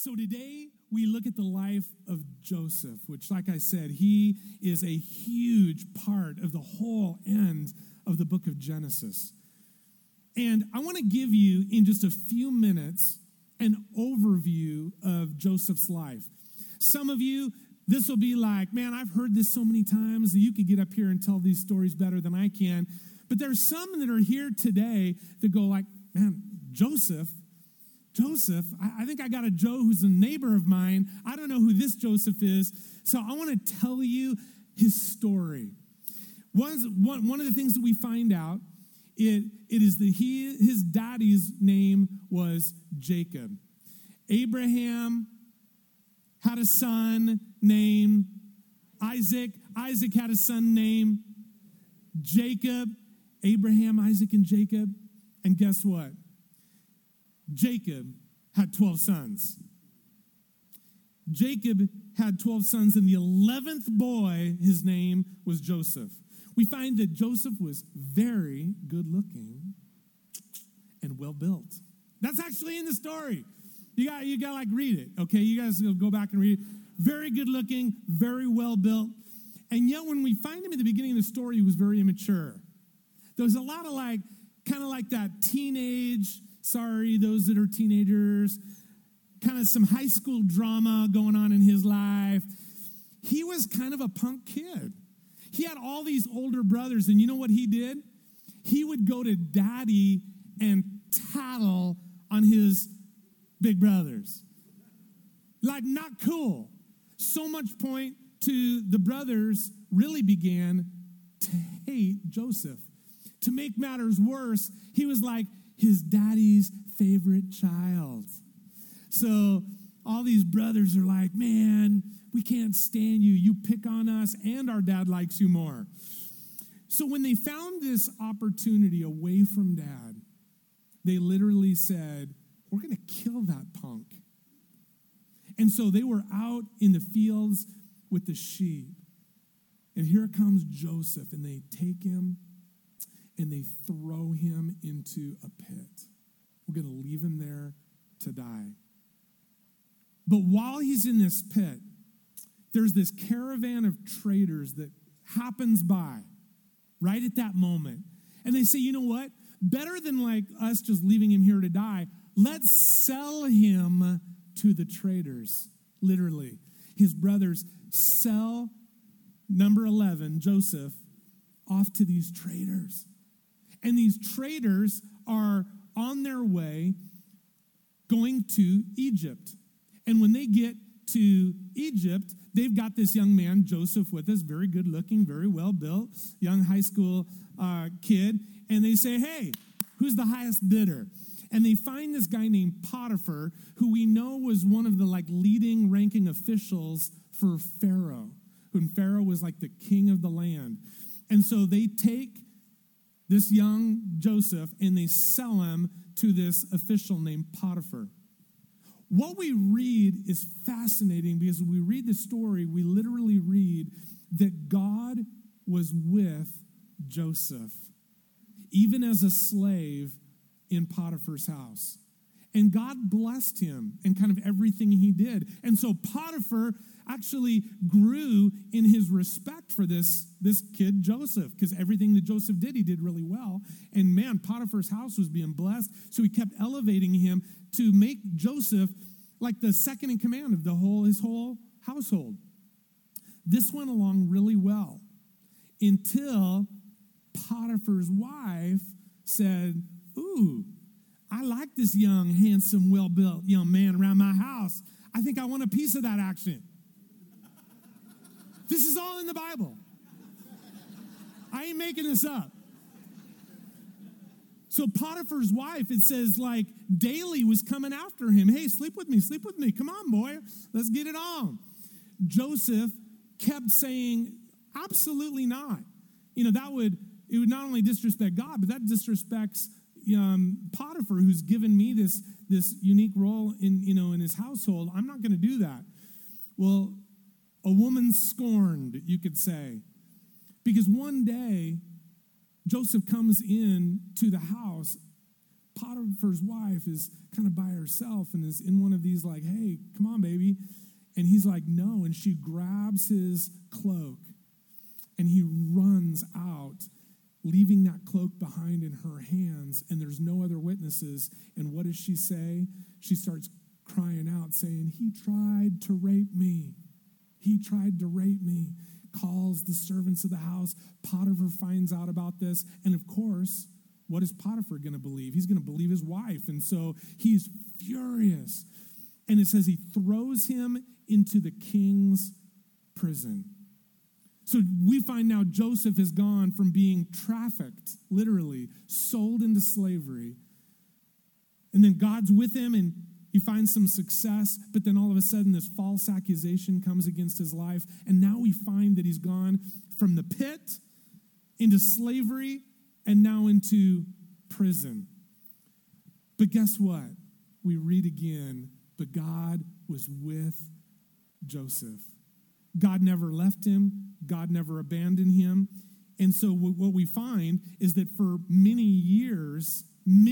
So today we look at the life of Joseph, which, like I said, he is a huge part of the whole end of the book of Genesis. And I want to give you, in just a few minutes, an overview of Joseph's life. Some of you, this will be like, man, I've heard this so many times that you could get up here and tell these stories better than I can. But there's some that are here today that go like, man, Joseph, I think I got a Joe who's a neighbor of mine. I don't know who this Joseph is. So I want to tell you his story. One of the things that we find out, it is that his daddy's name was Jacob. Abraham had a son named Isaac. Isaac had a son named Jacob. Abraham, Isaac, and Jacob. And guess what? Jacob had 12 sons. Jacob had 12 sons, and the 11th boy, his name was Joseph. We find that Joseph was very good looking and well built. That's actually in the story. You got to like read it, okay? You guys go back and read it. Very good looking, very well built. And yet when we find him at the beginning of the story, he was very immature. There was a lot of like, kind of like that teenage, those that are teenagers, kind of some high school drama going on in his life. He was kind of a punk kid. He had all these older brothers, and you know what he did? He would go to daddy and tattle on his big brothers. Like, not cool. So much point to the brothers really began to hate Joseph. To make matters worse, he was like his daddy's favorite child. So all these brothers are like, man, we can't stand you. You pick on us, and our dad likes you more. So when they found this opportunity away from dad, they literally said, we're going to kill that punk. And so they were out in the fields with the sheep. And here comes Joseph, and they take him and they throw him into a pit. We're going to leave him there to die. But while he's in this pit, there's this caravan of traders that happens by right at that moment. And they say, you know what? Better than like us just leaving him here to die, let's sell him to the traders. Literally. His brothers sell number 11, Joseph, off to these traders. And these traders are on their way going to Egypt. And when they get to Egypt, they've got this young man, Joseph, with us, very good looking, very well built, young high school kid. And they say, hey, who's the highest bidder? And they find this guy named Potiphar, who we know was one of the like leading ranking officials for Pharaoh, when Pharaoh was like the king of the land. And so they take this young Joseph and they sell him to this official named Potiphar. What we read is fascinating because when we read the story, we literally read that God was with Joseph, even as a slave in Potiphar's house. And God blessed him in kind of everything he did. And so Potiphar actually grew in his respect for this kid, Joseph, because everything that Joseph did, he did really well. And man, Potiphar's house was being blessed. So he kept elevating him to make Joseph like the second in command of his whole household. This went along really well until Potiphar's wife said, ooh, I like this young, handsome, well-built young man around my house. I think I want a piece of that action. This is all in the Bible. I ain't making this up. So Potiphar's wife, it says, like, daily was coming after him. Hey, sleep with me. Come on, boy. Let's get it on. Joseph kept saying, absolutely not. You know, it would not only disrespect God, but that disrespects Potiphar, who's given me this unique role in his household. I'm not going to do that. Well, a woman scorned, you could say, because one day Joseph comes in to the house Potiphar's wife is kind of by herself and is in one of these like, hey, come on, baby. And he's like, no. And she grabs his cloak and he runs out, leaving that cloak behind in her hands. And there's no other witnesses. And what does she say? She starts crying out saying, he tried to rape me. He tried to rape me. Calls the servants of the house. Potiphar finds out about this. And of course, what is Potiphar going to believe? He's going to believe his wife. And so he's furious. And it says he throws him into the king's prison. So we find now Joseph has gone from being trafficked, literally, sold into slavery. And then God's with him and he finds some success, but then all of a sudden this false accusation comes against his life. And now we find that he's gone from the pit into slavery and now into prison. But guess what? We read again, but God was with Joseph. God never left him. God never abandoned him. And so what we find is that for many years,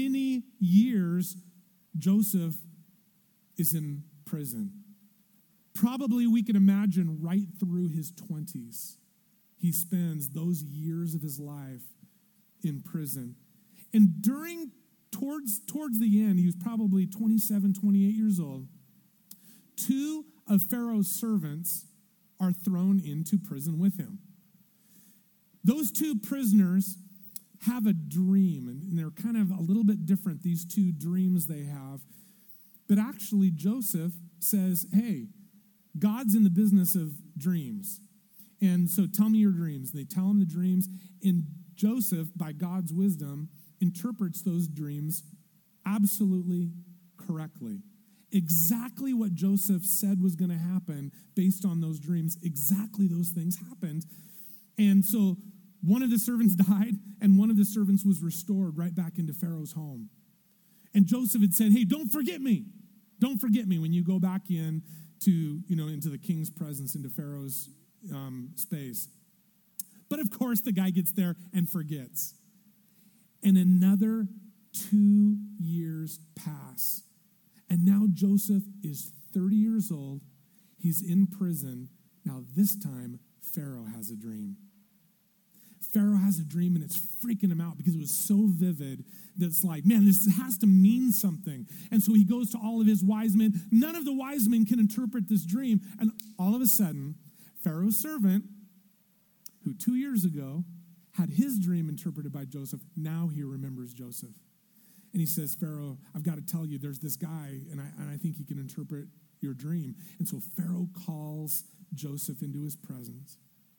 Joseph is in prison. Probably we can imagine right through his 20s, he spends those years of his life in prison. And towards the end, he was probably 27, 28 years old, 2 of Pharaoh's servants are thrown into prison with him. Those 2 prisoners have a dream, and they're kind of a little bit different, these 2 dreams they have. But actually, Joseph says, hey, God's in the business of dreams. And so tell me your dreams. They tell him the dreams, and Joseph, by God's wisdom, interprets those dreams absolutely correctly. Exactly what Joseph said was going to happen based on those dreams, exactly those things happened. And so one of the servants died, and one of the servants was restored right back into Pharaoh's home. And Joseph had said, hey, don't forget me. Don't forget me when you go back into the king's presence, into Pharaoh's space. But of course, the guy gets there and forgets. And another 2 years pass. And now Joseph is 30 years old. He's in prison. Now this time, Pharaoh has a dream. Pharaoh has a dream, and it's freaking him out because it was so vivid that it's like, man, this has to mean something. And so he goes to all of his wise men. None of the wise men can interpret this dream. And all of a sudden, Pharaoh's servant, who 2 years ago had his dream interpreted by Joseph, now he remembers Joseph. And he says, Pharaoh, I've got to tell you, there's this guy, and I think he can interpret your dream. And so Pharaoh calls Joseph into his presence.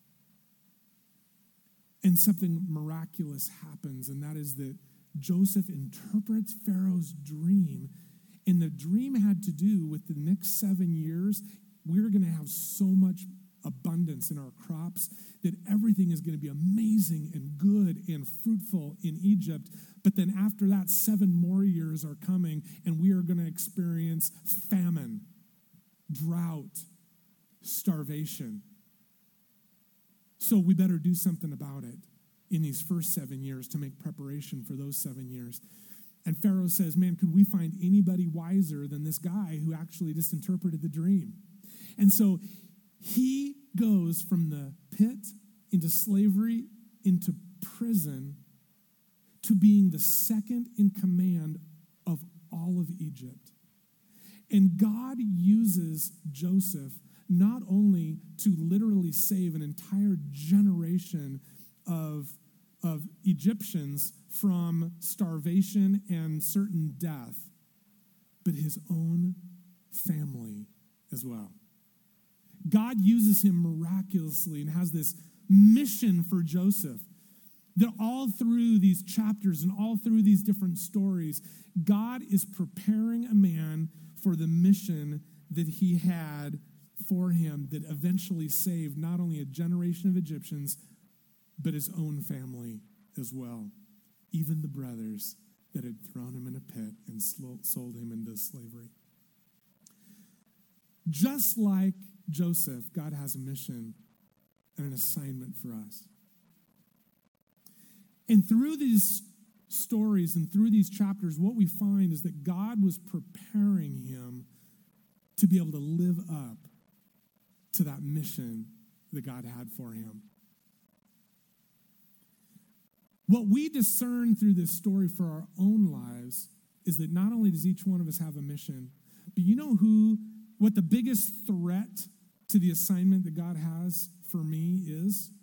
And something miraculous happens, and that is that Joseph interprets Pharaoh's dream, and the dream had to do with the next 7 years, we're going to have so much abundance in our crops that everything is going to be amazing and good and fruitful in Egypt. But then after that, 7 more years are coming, and we are going to experience famine, drought, starvation. So we better do something about it in these first 7 years to make preparation for those 7 years. And Pharaoh says, man, could we find anybody wiser than this guy who actually just interpreted the dream? And so he goes from the pit into slavery, into prison, to being the second in command of all of Egypt. And God uses Joseph not only to literally save an entire generation of Egyptians from starvation and certain death, but his own family as well. God uses him miraculously and has this mission for Joseph that all through these chapters and all through these different stories, God is preparing a man for the mission that he had for him that eventually saved not only a generation of Egyptians, but his own family as well. Even the brothers that had thrown him in a pit and sold him into slavery. Just like Joseph, God has a mission and an assignment for us. And through these stories and through these chapters, what we find is that God was preparing him to be able to live up to that mission that God had for him. What we discern through this story for our own lives is that not only does each one of us have a mission, but you know what the biggest threat to the assignment that God has for me is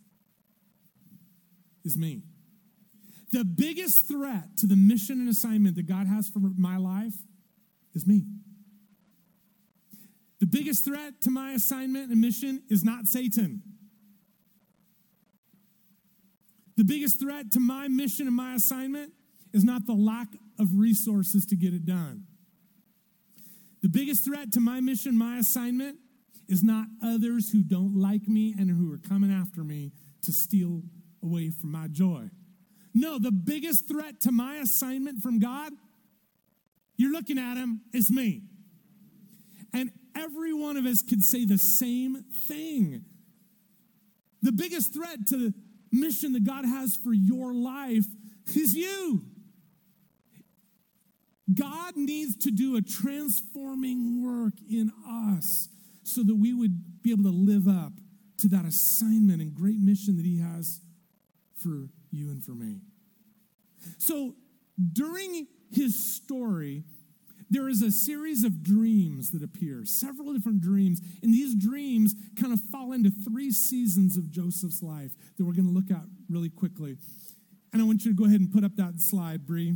me. The biggest threat to the mission and assignment that God has for my life is me. The biggest threat to my assignment and mission is not Satan. The biggest threat to my mission and my assignment is not the lack of resources to get it done. The biggest threat to my mission, my assignment, is not others who don't like me and who are coming after me to steal away from my joy. No, the biggest threat to my assignment from God, you're looking at him, is me. And every one of us could say the same thing. The biggest threat to the mission that God has for your life is you. God needs to do a transforming work in us so that we would be able to live up to that assignment and great mission that he has for you and for me. So during his story, there is a series of dreams that appear, several different dreams, and these dreams kind of fall into 3 seasons of Joseph's life that we're going to look at really quickly. And I want you to go ahead and put up that slide, Bree.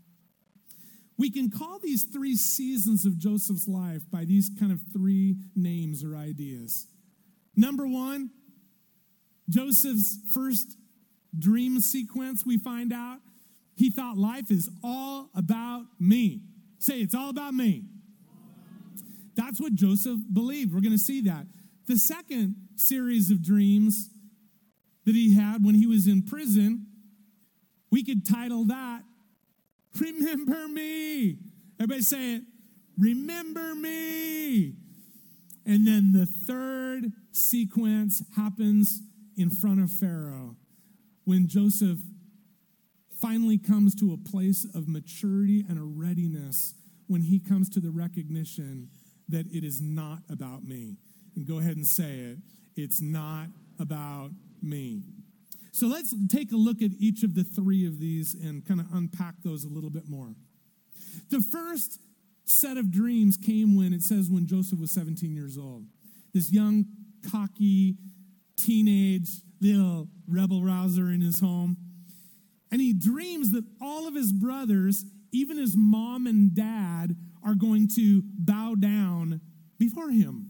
We can call these 3 seasons of Joseph's life by these kind of 3 names or ideas. Number 1, Joseph's first dream sequence, we find out, he thought life is all about me. Say, it's all about me. That's what Joseph believed. We're going to see that. The second series of dreams that he had when he was in prison, we could title that, Remember Me. Everybody say it. Remember me. And then the third sequence happens in front of Pharaoh when Joseph finally comes to a place of maturity and a readiness when he comes to the recognition that it is not about me. And go ahead and say it. It's not about me. So let's take a look at each of the 3 of these and kind of unpack those a little bit more. The first set of dreams came when Joseph was 17 years old. This young, cocky, teenage little rebel rouser in his home. And he dreams that all of his brothers, even his mom and dad, are going to bow down before him.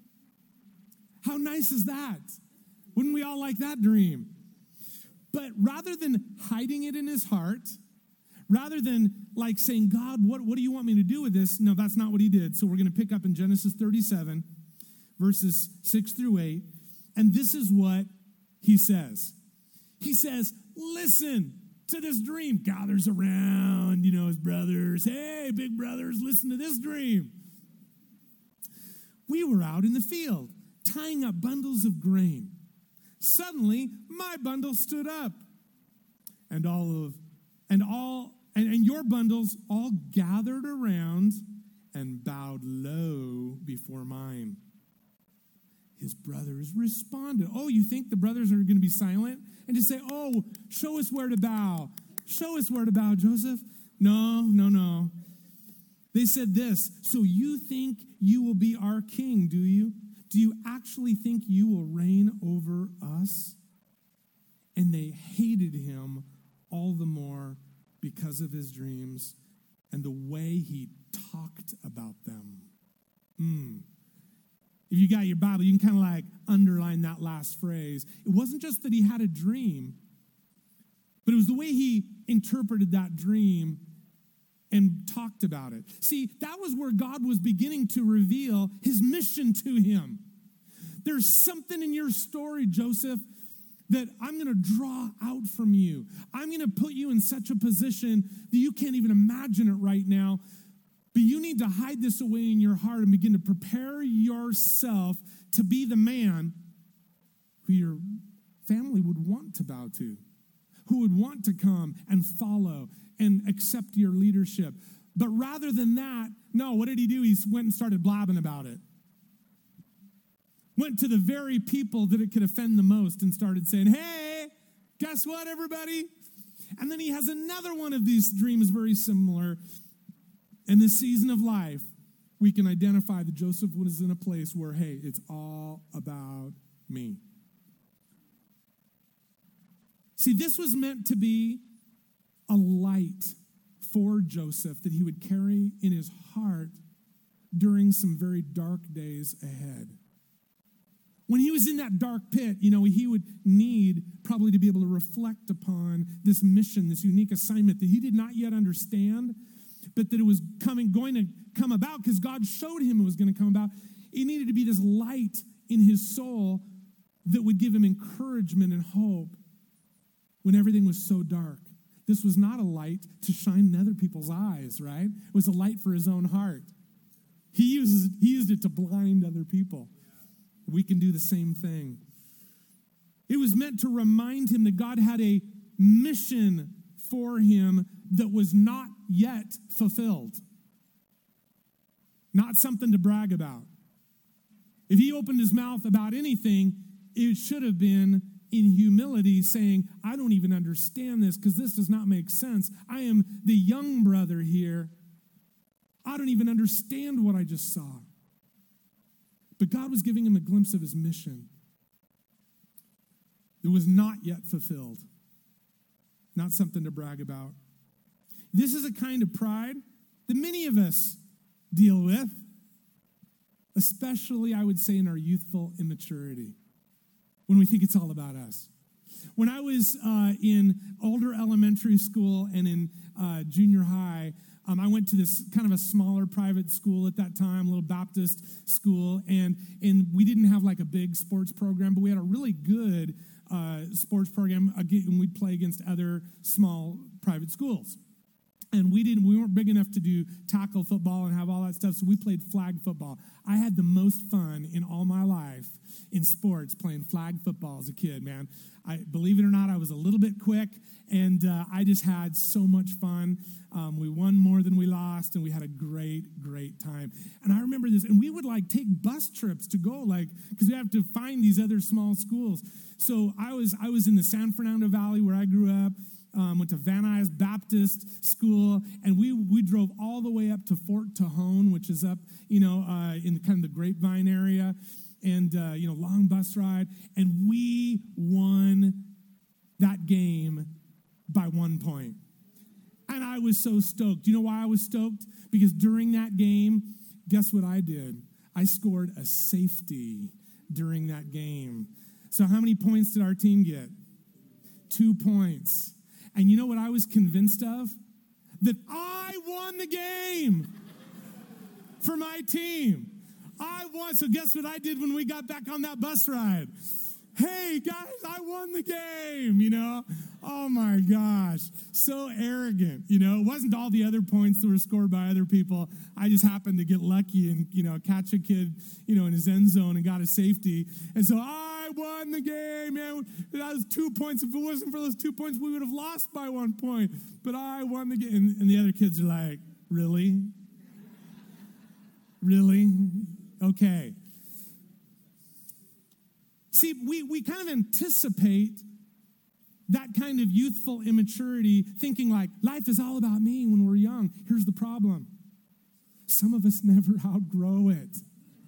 How nice is that? Wouldn't we all like that dream? But rather than hiding it in his heart, rather than like saying, God, what do you want me to do with this? No, that's not what he did. So we're going to pick up in Genesis 37, verses 6 through 8. And this is what he says. He says, listen to this dream. Gathers around, his brothers. Hey, big brothers, listen to this dream. We were out in the field, tying up bundles of grain. Suddenly, my bundle stood up, and your bundles all gathered around and bowed low before mine. His brothers responded. Oh, you think the brothers are going to be silent and just say, oh, show us where to bow. Show us where to bow, Joseph. No. They said this, so you think you will be our king, do you? Do you actually think you will reign over us? And they hated him all the more because of his dreams and the way he talked about them. If you got your Bible, you can kind of like underline that last phrase. It wasn't just that he had a dream, but it was the way he interpreted that dream and talked about it. See, that was where God was beginning to reveal his mission to him. There's something in your story, Joseph, that I'm going to draw out from you. I'm going to put you in such a position that you can't even imagine it right now. But you need to hide this away in your heart and begin to prepare yourself to be the man who your family would want to bow to, who would want to come and follow and accept your leadership. But rather than that, no, what did he do? He went and started blabbing about it. Went to the very people that it could offend the most and started saying, hey, guess what, everybody? And then he has another one of these dreams very similar. In this season of life, we can identify that Joseph was in a place where, hey, it's all about me. See, this was meant to be a light for Joseph that he would carry in his heart during some very dark days ahead. When he was in that dark pit, he would need probably to be able to reflect upon this mission, this unique assignment that he did not yet understand, but that it was going to come about because God showed him it was going to come about. It needed to be this light in his soul that would give him encouragement and hope when everything was so dark. This was not a light to shine in other people's eyes, right? It was a light for his own heart. He used it to blind other people. We can do the same thing. It was meant to remind him that God had a mission for him that was not yet fulfilled. Not something to brag about. If he opened his mouth about anything, it should have been in humility saying, I don't even understand this because this does not make sense. I am the young brother here. I don't even understand what I just saw. But God was giving him a glimpse of his mission. It was not yet fulfilled. Not something to brag about. This is a kind of pride that many of us deal with, especially, I would say, in our youthful immaturity, when we think it's all about us. When I was in older elementary school and in junior high, I went to this kind of a smaller private school at that time, a little Baptist school, and we didn't have like a big sports program, but we had a really good sports program, and we'd play against other small private schools. And we weren't big enough to do tackle football and have all that stuff, so we played flag football. I had the most fun in all my life in sports playing flag football as a kid, man. Believe it or not, I was a little bit quick, and I just had so much fun. We won more than we lost, and we had a great, great time. And I remember this, and we would take bus trips to go, because we have to find these other small schools. So I was in the San Fernando Valley where I grew up. Went to Van Nuys Baptist School, and we drove all the way up to Fort Tejon, which is up, in kind of the Grapevine area, and, long bus ride, and we won that game by 1 point. And I was so stoked. Do you know why I was stoked? Because during that game, guess what I did? I scored a safety during that game. So how many points did our team get? 2 points. And you know what I was convinced of? That I won the game for my team. I won. So guess what I did when we got back on that bus ride? Hey, guys, I won the game, Oh, my gosh. So arrogant, It wasn't all the other points that were scored by other people. I just happened to get lucky and, catch a kid, in his end zone and got a safety. And so I won the game, man. That was 2 points. If it wasn't for those 2 points, we would have lost by 1 point. But I won the game. And the other kids are like, really? Really? Okay. See, we kind of anticipate that kind of youthful immaturity, thinking life is all about me when we're young. Here's the problem. Some of us never outgrow it.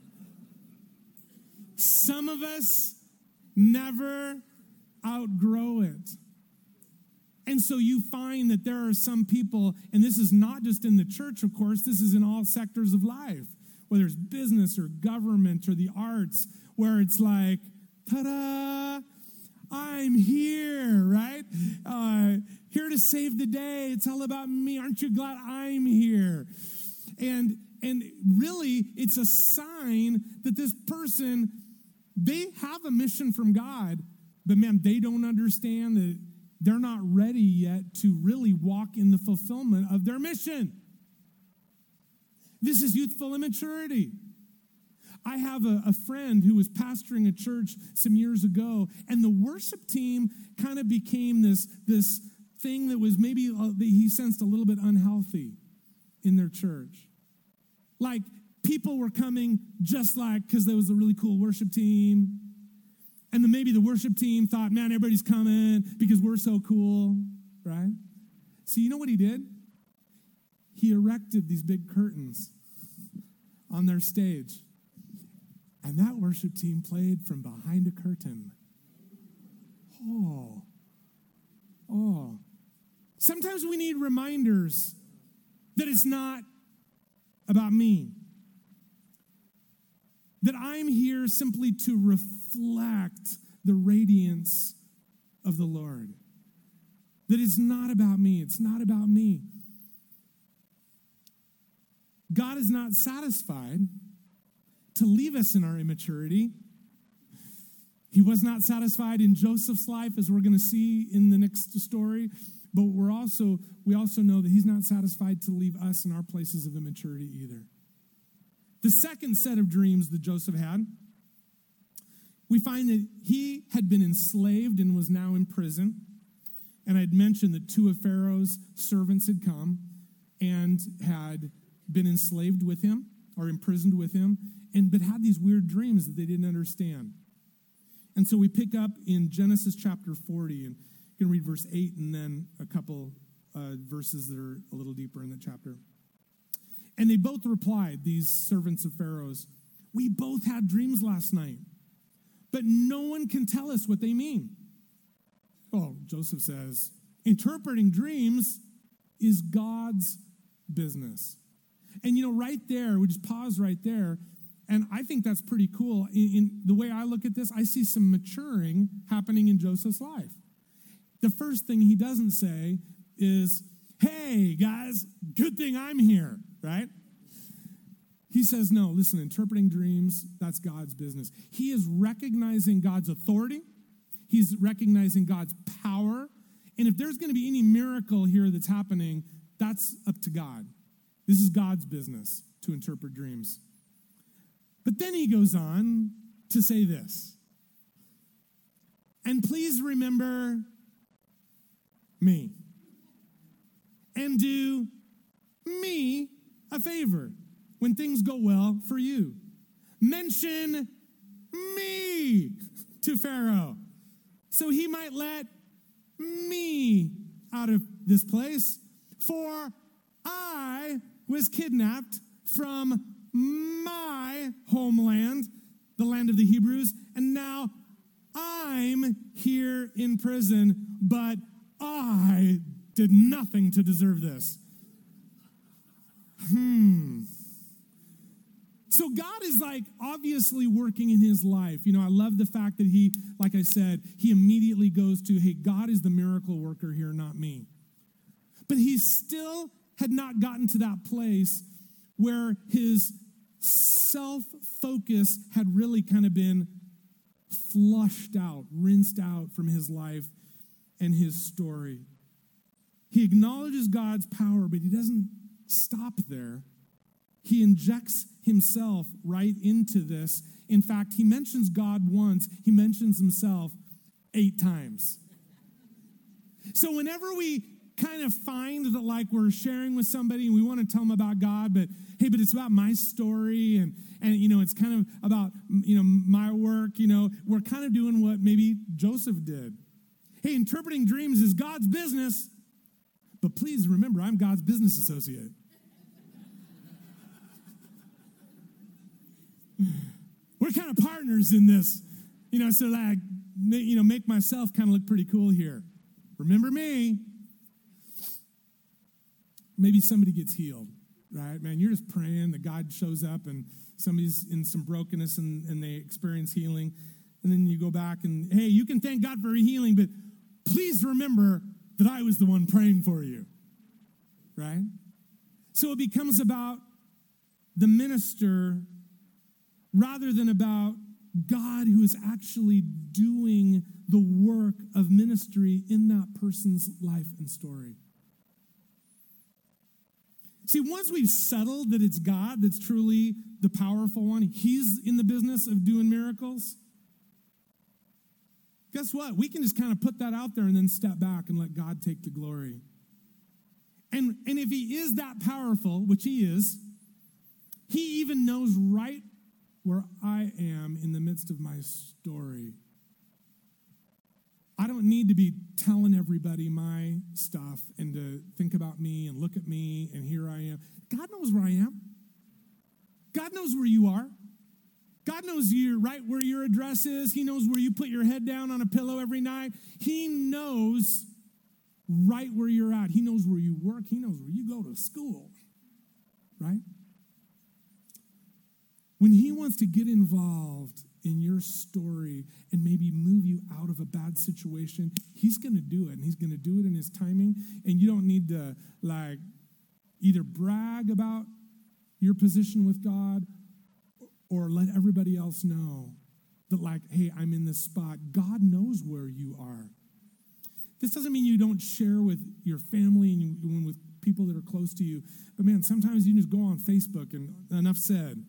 Some of us never outgrow it. And so you find that there are some people, and this is not just in the church, of course, this is in all sectors of life, whether it's business or government or the arts, where it's like, ta-da, I'm here, right? Here to save the day. It's all about me. Aren't you glad I'm here? And really, it's a sign that this person, they have a mission from God, but man, they don't understand that they're not ready yet to really walk in the fulfillment of their mission. This is youthful immaturity. I have a friend who was pastoring a church some years ago, and the worship team kind of became this thing that was maybe that he sensed a little bit unhealthy in their church. Like, people were coming just like because there was a really cool worship team. And then maybe the worship team thought, man, everybody's coming because we're so cool, right? So you know what he did? He erected these big curtains on their stage. And that worship team played from behind a curtain. Oh. Sometimes we need reminders that it's not about me. That I'm here simply to reflect the radiance of the Lord. That it's not about me. It's not about me. God is not satisfied to leave us in our immaturity. He was not satisfied in Joseph's life, as we're going to see in the next story. But we also know that he's not satisfied to leave us in our places of immaturity either. The second set of dreams that Joseph had, we find that he had been enslaved and was now in prison. And I'd mentioned that two of Pharaoh's servants had come and had been enslaved with him or imprisoned with him, but had these weird dreams that they didn't understand. And so we pick up in Genesis chapter 40, and you can read verse 8 and then a couple verses that are a little deeper in the chapter. And they both replied, these servants of Pharaoh's, we both had dreams last night, but no one can tell us what they mean. Oh, Joseph says, interpreting dreams is God's business. And right there, we just pause right there, and I think that's pretty cool. In the way I look at this, I see some maturing happening in Joseph's life. The first thing he doesn't say is, hey, guys, good thing I'm here, right? He says, no, listen, interpreting dreams, that's God's business. He is recognizing God's authority. He's recognizing God's power. And if there's going to be any miracle here that's happening, that's up to God. This is God's business to interpret dreams. But then he goes on to say this. And please remember me. And do me a favor when things go well for you. Mention me to Pharaoh so he might let me out of this place, for I was kidnapped from my homeland, the land of the Hebrews, and now I'm here in prison, but I did nothing to deserve this. So God is obviously working in his life. I love the fact that he, like I said, he immediately goes to, hey, God is the miracle worker here, not me. But he still had not gotten to that place where his self-focus had really kind of been flushed out, rinsed out from his life and his story. He acknowledges God's power, but he doesn't stop there. He injects himself right into this. In fact, he mentions God once. He mentions himself 8 times. So whenever we kind of find that we're sharing with somebody and we want to tell them about God, but it's about my story and it's kind of about, my work, we're kind of doing what maybe Joseph did. Hey, interpreting dreams is God's business, but please remember, I'm God's business associate. We're kind of partners in this, so make myself kind of look pretty cool here. Remember me. Maybe somebody gets healed, right? Man, you're just praying that God shows up and somebody's in some brokenness and they experience healing. And then you go back and, hey, you can thank God for healing, but please remember that I was the one praying for you, right? So it becomes about the minister rather than about God who is actually doing the work of ministry in that person's life and story. See, once we've settled that it's God that's truly the powerful one, he's in the business of doing miracles, guess what? We can just kind of put that out there and then step back and let God take the glory. And if he is that powerful, which he is, he even knows right where I am in the midst of my story. I don't need to be telling everybody my stuff and to think about me and look at me and here I am. God knows where I am. God knows where you are. God knows you right where your address is. He knows where you put your head down on a pillow every night. He knows right where you're at. He knows where you work. He knows where you go to school, right? When he wants to get involved in your story and maybe move you out of a bad situation, he's going to do it, and he's going to do it in his timing, and you don't need to, either brag about your position with God or let everybody else know that, hey, I'm in this spot. God knows where you are. This doesn't mean you don't share with your family and with people that are close to you, but man, sometimes you just go on Facebook and enough said.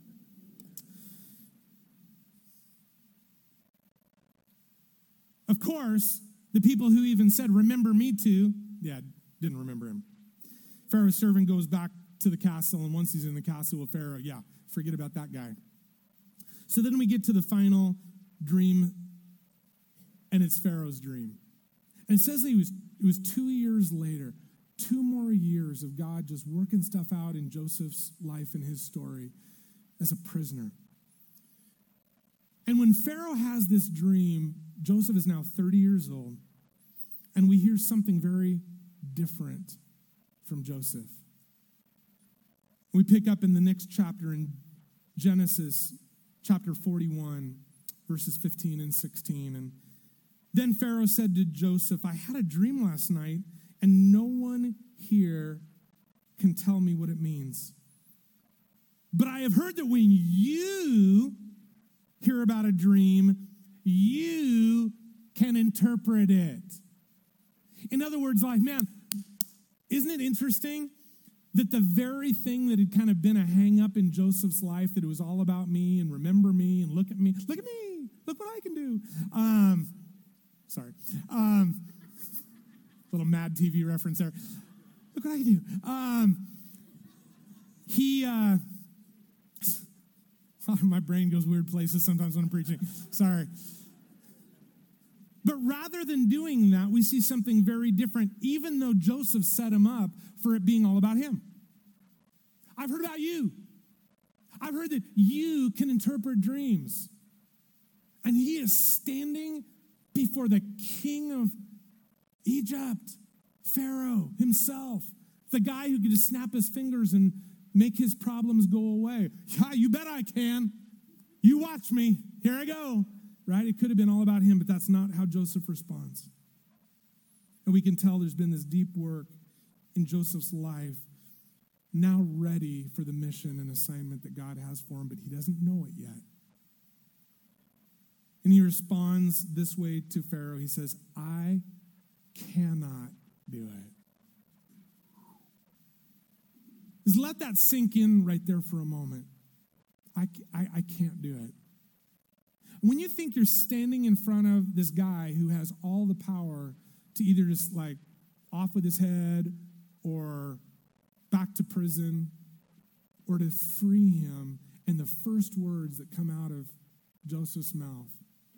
Of course, the people who even said, remember me too, didn't remember him. Pharaoh's servant goes back to the castle, and once he's in the castle with Pharaoh, forget about that guy. So then we get to the final dream, and it's Pharaoh's dream. And it says that it was 2 years later, 2 more years of God just working stuff out in Joseph's life and his story as a prisoner. And when Pharaoh has this dream, Joseph is now 30 years old, and we hear something very different from Joseph. We pick up in the next chapter in Genesis chapter 41, verses 15 and 16. And then Pharaoh said to Joseph, I had a dream last night, and no one here can tell me what it means. But I have heard that when you hear about a dream, you can interpret it. In other words, man, isn't it interesting that the very thing that had kind of been a hang-up in Joseph's life, that it was all about me and remember me and look at me, look what I can do. Little Mad TV reference there. Look what I can do. My brain goes weird places sometimes when I'm preaching. Sorry. But rather than doing that, we see something very different, even though Joseph set him up for it being all about him. I've heard about you. I've heard that you can interpret dreams. And he is standing before the king of Egypt, Pharaoh himself, the guy who could just snap his fingers and make his problems go away. Yeah, you bet I can. You watch me. Here I go. Right? It could have been all about him, but that's not how Joseph responds. And we can tell there's been this deep work in Joseph's life, now ready for the mission and assignment that God has for him, but he doesn't know it yet. And he responds this way to Pharaoh. He says, I cannot do it. Just let that sink in right there for a moment. I can't do it. When you think you're standing in front of this guy who has all the power to either just off with his head or back to prison or to free him, and the first words that come out of Joseph's mouth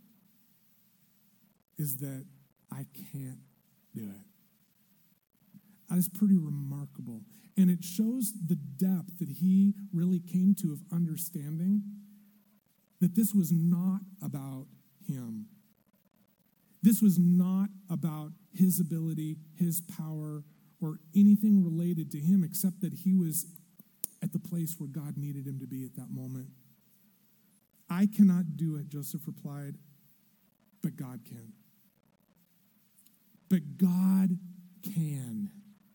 is that I can't do it. That is pretty remarkable. And it shows the depth that he really came to of understanding that this was not about him. This was not about his ability, his power, or anything related to him, except that he was at the place where God needed him to be at that moment. I cannot do it, Joseph replied, but God can. But God can.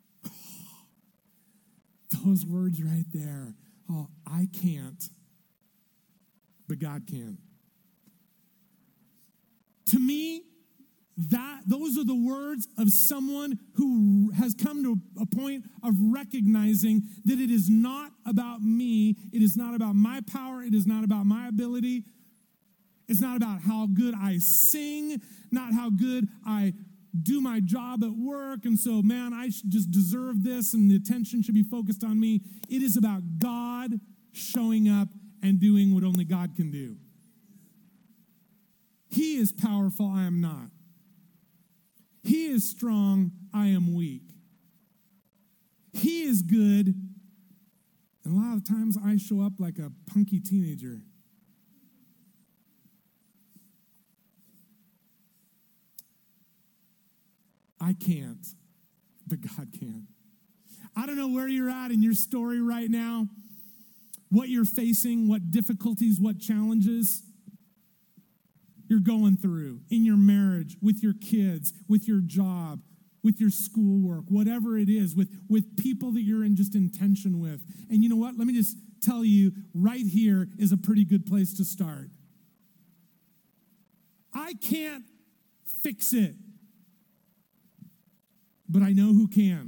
Those words right there. Oh, I can't, but God can. To me, Those are the words of someone who has come to a point of recognizing that it is not about me. It is not about my power. It is not about my ability. It's not about how good I sing, not how good I do my job at work. And so, man, I should just deserve this and the attention should be focused on me. It is about God showing up and doing what only God can do. He is powerful, I am not. He is strong, I am weak. He is good, and a lot of times I show up like a punky teenager. I can't, but God can. I don't know where you're at in your story right now, what you're facing, what difficulties, what challenges you're going through in your marriage, with your kids, with your job, with your schoolwork, whatever it is, with people that you're in just in tension with. And you know what? Let me just tell you, right here is a pretty good place to start. I can't fix it, but I know who can.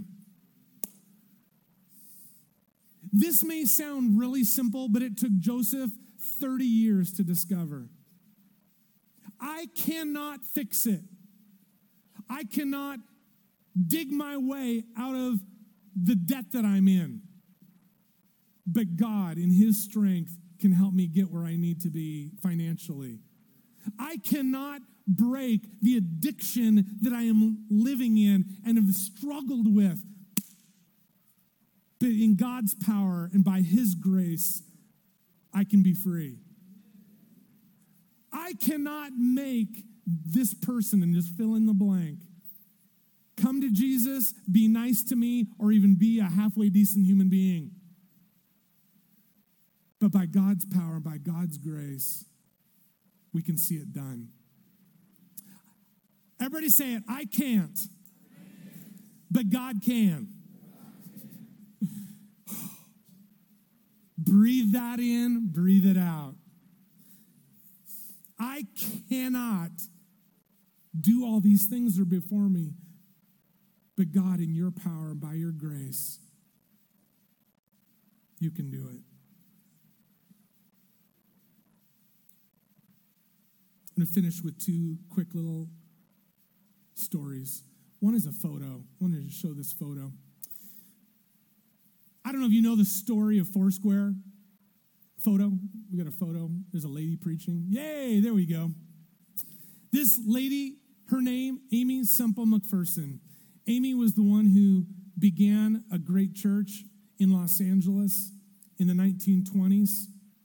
This may sound really simple, but it took Joseph 30 years to discover. I cannot fix it. I cannot dig my way out of the debt that I'm in. But God, in His strength, can help me get where I need to be financially. I cannot break the addiction that I am living in and have struggled with. But in God's power and by His grace, I can be free. I cannot make this person, and just fill in the blank, come to Jesus, be nice to me, or even be a halfway decent human being. But by God's power, by God's grace, we can see it done. Everybody say it, I can't, but God can. Breathe that in, breathe it out. I cannot do all these things that are before me, but God, in your power and by your grace, you can do it. I'm going to finish with two quick little stories. One is a photo. I wanted to show this photo. I don't know if you know the story of Foursquare. Photo. We got a photo. There's a lady preaching. Yay, there we go. This lady, her name, Amy Semple McPherson. Amy was the one who began a great church in Los Angeles in the 1920s.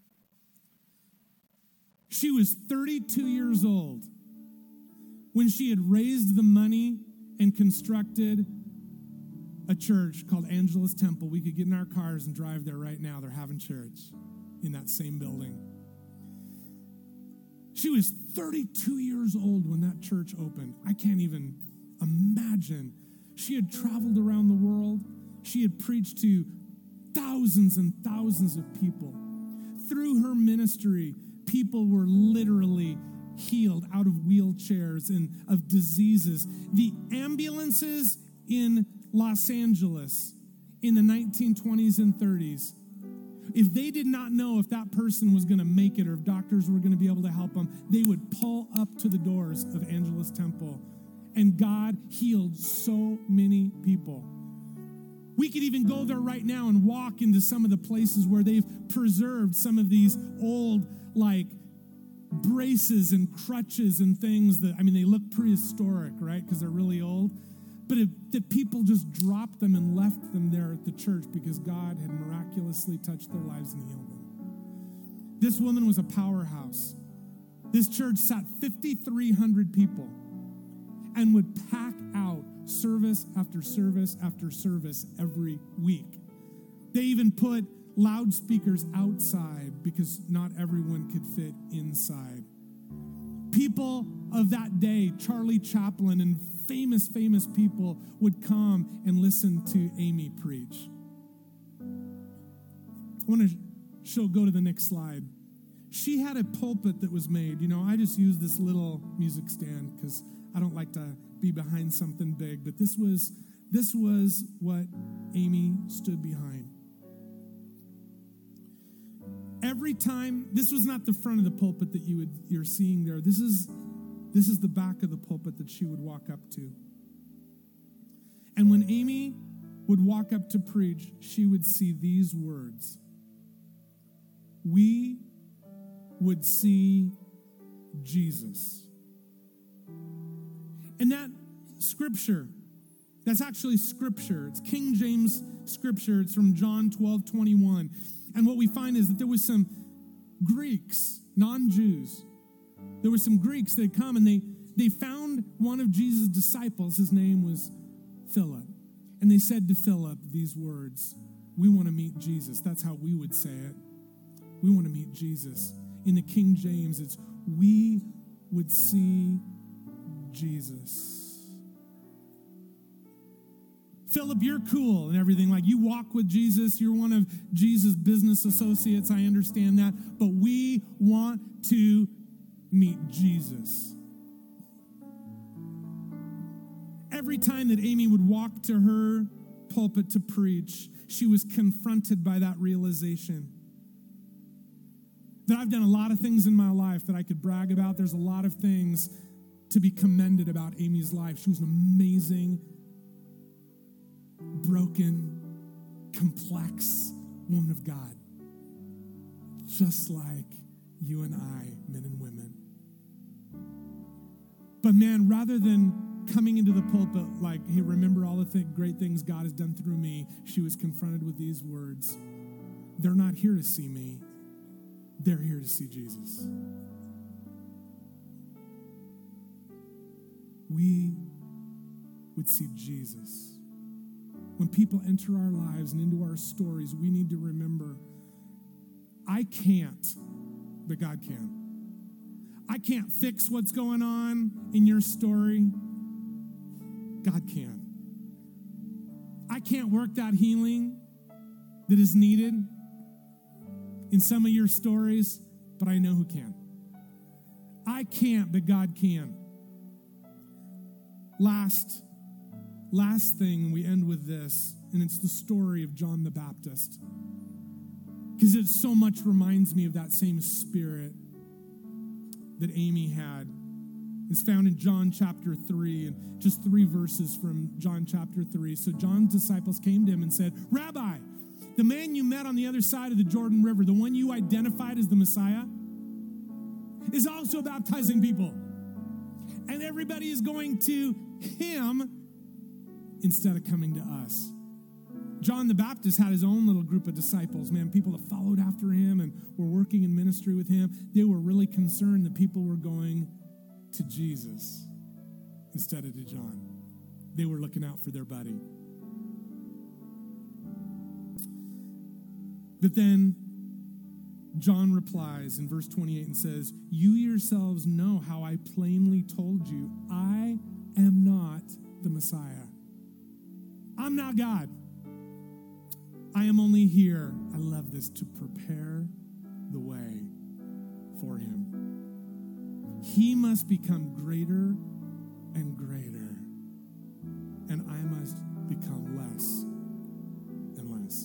She was 32 years old when she had raised the money and constructed a church called Angelus Temple. We could get in our cars and drive there right now. They're having church in that same building. She was 32 years old when that church opened. I can't even imagine. She had traveled around the world. She had preached to thousands and thousands of people. Through her ministry, people were literally healed out of wheelchairs and of diseases. The ambulances in Los Angeles in the 1920s and 30s, if they did not know if that person was going to make it or if doctors were going to be able to help them, they would pull up to the doors of Angelus Temple. And God healed so many people. We could even go there right now and walk into some of the places where they've preserved some of these old, like, braces and crutches and things that, they look prehistoric, right? Because they're really old. But the people just dropped them and left them there at the church because God had miraculously touched their lives and healed them. This woman was a powerhouse. This church sat 5,300 people and would pack out service after service after service every week. They even put loudspeakers outside because not everyone could fit inside. People of that day, Charlie Chaplin and famous people would come and listen to Amy preach. I want to go to the next slide. She had a pulpit that was made. I just use this little music stand because I don't like to be behind something big, but this was what Amy stood behind. Every time, this was not the front of the pulpit that you're seeing there. This is the back of the pulpit that she would walk up to. And when Amy would walk up to preach, she would see these words: "We would see Jesus." And that scripture, that's actually scripture. It's King James scripture. It's from John 12:21. And what we find is that there was some Greeks, non-Jews. There were some Greeks that had come, and they found one of Jesus' disciples. His name was Philip. And they said to Philip these words: "We want to meet Jesus." That's how we would say it. We want to meet Jesus. In the King James, it's "we would see Jesus." Philip, you're cool and everything. Like, you walk with Jesus. You're one of Jesus' business associates. I understand that. But we want to meet Jesus. Every time that Amy would walk to her pulpit to preach, she was confronted by that realization that I've done a lot of things in my life that I could brag about. There's a lot of things to be commended about Amy's life. She was an amazing, broken, complex woman of God, just like you and I, men and women. But man, rather than coming into the pulpit like, "Hey, remember all the great things God has done through me," she was confronted with these words: "They're not here to see me. They're here to see Jesus." We would see Jesus. When people enter our lives and into our stories, we need to remember, I can't, but God can. I can't fix what's going on in your story. God can. I can't work that healing that is needed in some of your stories, but I know who can. I can't, but God can. Last thing, we end with this, and it's the story of John the Baptist, because it so much reminds me of that same spirit that Amy had. It's found in John chapter 3, and just 3 verses from John chapter 3. So John's disciples came to him and said, "Rabbi, the man you met on the other side of the Jordan River, the one you identified as the Messiah, is also baptizing people. And everybody is going to him instead of coming to us." John the Baptist had his own little group of disciples, man, people that followed after him and were working in ministry with him. They were really concerned that people were going to Jesus instead of to John. They were looking out for their buddy. But then John replies in verse 28 and says, "You yourselves know how I plainly told you, I am not the Messiah. I'm not God. I am only here," I love this, "to prepare the way for him. He must become greater and greater, and I must become less and less."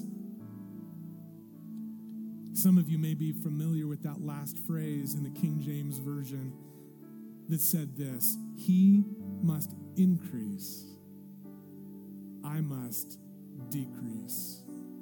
Some of you may be familiar with that last phrase in the King James Version that said this: "He must increase, I must decrease."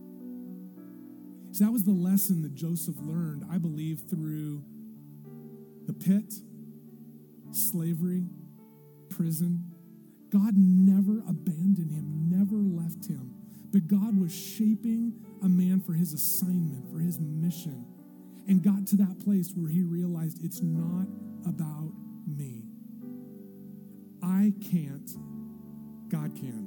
So that was the lesson that Joseph learned, I believe, through the pit, slavery, prison. God never abandoned him, never left him. But God was shaping a man for his assignment, for his mission, and got to that place where he realized it's not about me. I can't, God can.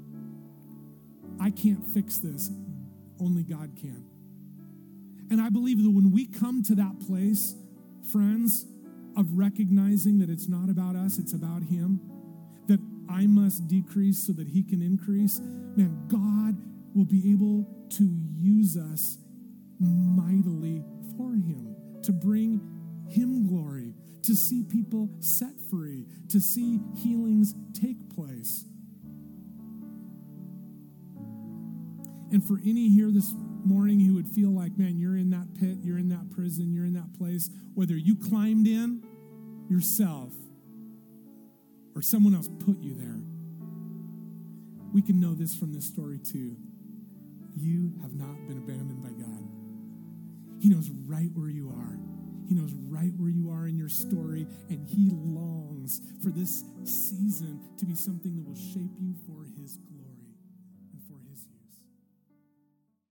I can't fix this, only God can. And I believe that when we come to that place, friends, of recognizing that it's not about us, it's about him, that I must decrease so that he can increase, man, God will be able to use us mightily for him, to bring him glory, to see people set free, to see healings take place. And for any here this morning who would feel like, man, you're in that pit, you're in that prison, you're in that place, whether you climbed in yourself or someone else put you there, we can know this from this story too. You have not been abandoned by God. He knows right where you are. He knows right where you are in your story, and he longs for this season to be something that will shape you for his glory.